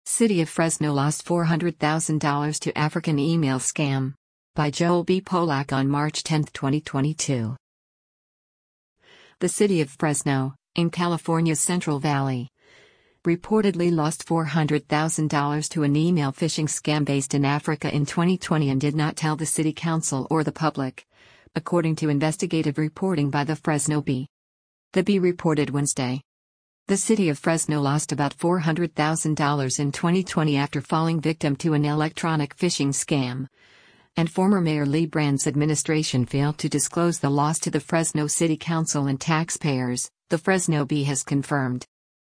City of Fresno lost $400,000 to African email scam. By Joel B. Polak on March 10, 2022. The city of Fresno, in California's Central Valley, reportedly lost $400,000 to an email phishing scam based in Africa in 2020 and did not tell the city council or the public, according to investigative reporting by the Fresno Bee. The Bee reported Wednesday. The city of Fresno lost about $400,000 in 2020 after falling victim to an electronic phishing scam, and former Mayor Lee Brand's administration failed to disclose the loss to the Fresno City Council and taxpayers, the Fresno Bee has confirmed.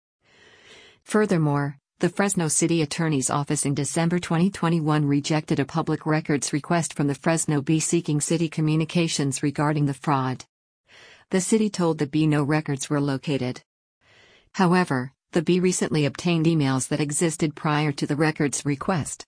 Furthermore, the Fresno City Attorney's Office in December 2021 rejected a public records request from the Fresno Bee seeking city communications regarding the fraud. The city told the Bee no records were located. However, the Bee recently obtained emails that existed prior to the records request.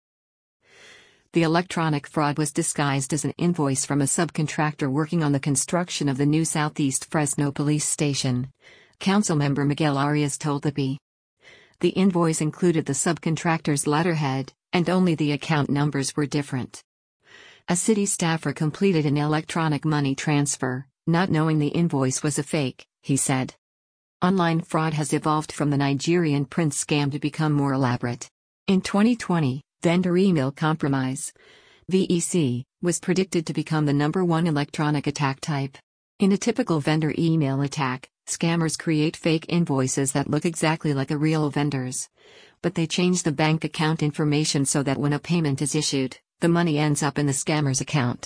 The electronic fraud was disguised as an invoice from a subcontractor working on the construction of the new Southeast Fresno police station, Councilmember Miguel Arias told the Bee. The invoice included the subcontractor's letterhead, and only the account numbers were different. A city staffer completed an electronic money transfer, not knowing the invoice was a fake, he said. Online fraud has evolved from the Nigerian prince scam to become more elaborate. In 2020, vendor email compromise (VEC) was predicted to become the #1 electronic attack type. In a typical vendor email attack, scammers create fake invoices that look exactly like a real vendor's, but they change the bank account information so that when a payment is issued, the money ends up in the scammer's account.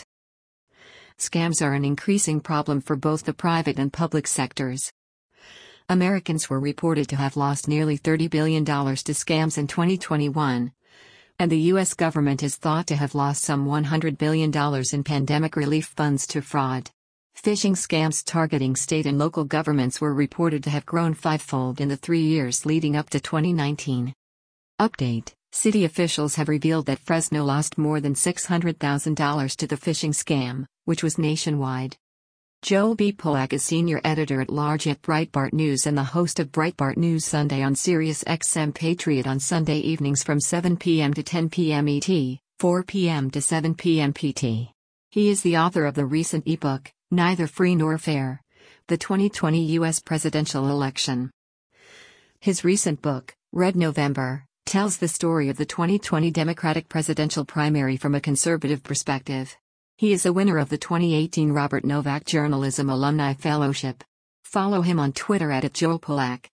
Scams are an increasing problem for both the private and public sectors. Americans were reported to have lost nearly $30 billion to scams in 2021, and the U.S. government is thought to have lost some $100 billion in pandemic relief funds to fraud. Phishing scams targeting state and local governments were reported to have grown fivefold in the 3 years leading up to 2019. Update: City officials have revealed that Fresno lost more than $600,000 to the phishing scam, which was nationwide. Joel B. Polak is senior editor-at-large at Breitbart News and the host of Breitbart News Sunday on Sirius XM Patriot on Sunday evenings from 7 p.m. to 10 p.m. ET, 4 p.m. to 7 p.m. PT. He is the author of the recent ebook, Neither Free Nor Fair: The 2020 U.S. Presidential Election. His recent book, Red November, tells the story of the 2020 Democratic presidential primary from a conservative perspective. He is a winner of the 2018 Robert Novak Journalism Alumni Fellowship. Follow him on Twitter @JoelPolak.